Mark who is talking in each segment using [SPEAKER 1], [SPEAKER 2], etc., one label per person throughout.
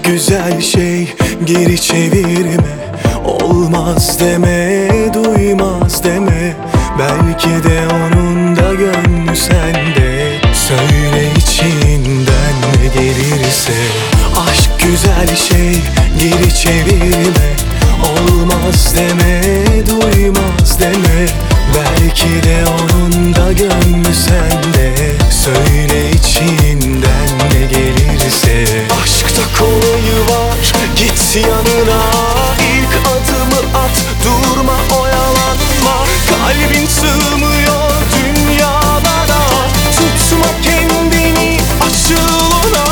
[SPEAKER 1] güzel şey, geri çevirme. Olmaz deme, duymaz deme. Belki de onun da gönlü sende. Söyle içinden ne gelirse. Aşk güzel şey, geri çevirme. Olmaz deme, duymaz deme. Belki de onun da gönlü sende. Söyle içinden ne gelirse. Aşkta kolayı var, git yanına. İlk adımı at, durma oyalanma. Kalbin sığmıyor dünyalara. Tutma kendini, açıl ona.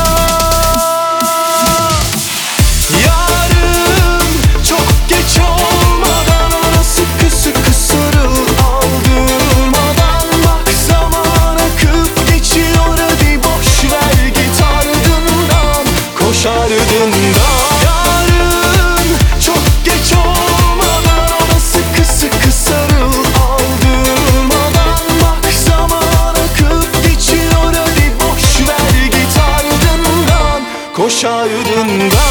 [SPEAKER 1] Yarın çok geç olmadan ona sıkı sıkı sarıl. Aldırmadan bak, zaman akıp geçiyor. Hadi boş ver, git ardından, koş ardından. Yarın çok geç olmadan ona sıkı sıkı sarıl. Aldırmadan bak, zaman akıp geçiyor. Hadi boş ver, git ardından, koş ardından.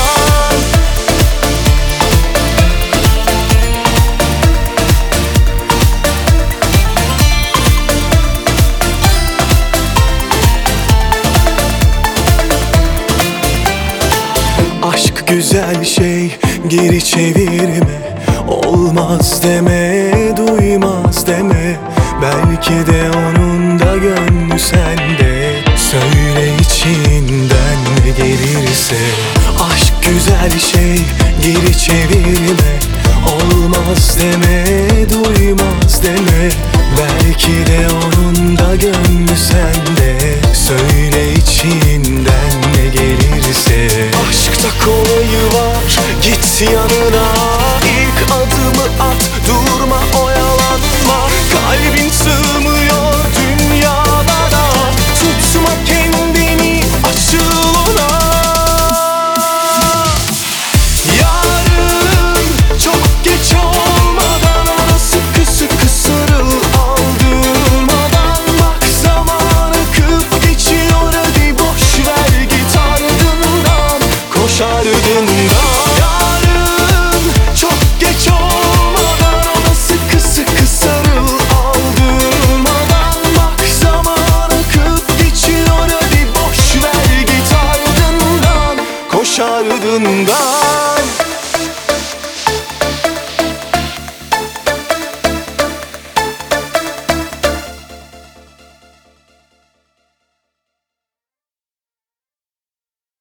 [SPEAKER 1] Aşk güzel şey, geri çevirme. Olmaz deme, duymaz deme. Belki de onun da gönlü sende. Söyle içinden ne gelirse. Aşk güzel şey, geri çevirme. Olmaz deme, duymaz deme. Belki de onun da gönlü sende. Söyle içinden ne gelirse. Aşkta kolayı var, git yanına. İlk adımı at, durma oyalanma. Kalbin sığmıyor dünyalara. Tutma kendini, açıl ona. Yarın çok geç olmadan ona sıkı sıkı sarıl. Aldırmadan bak, zaman akıp geçiyor. Hadi boş ver, git ardından, koş ardından. Yarın çok geç olmadan ona sıkı sıkı sarıl. Aldırmadan bak, zaman akıp geçiyor. Hadi boş ver, git ardından, koş ardından.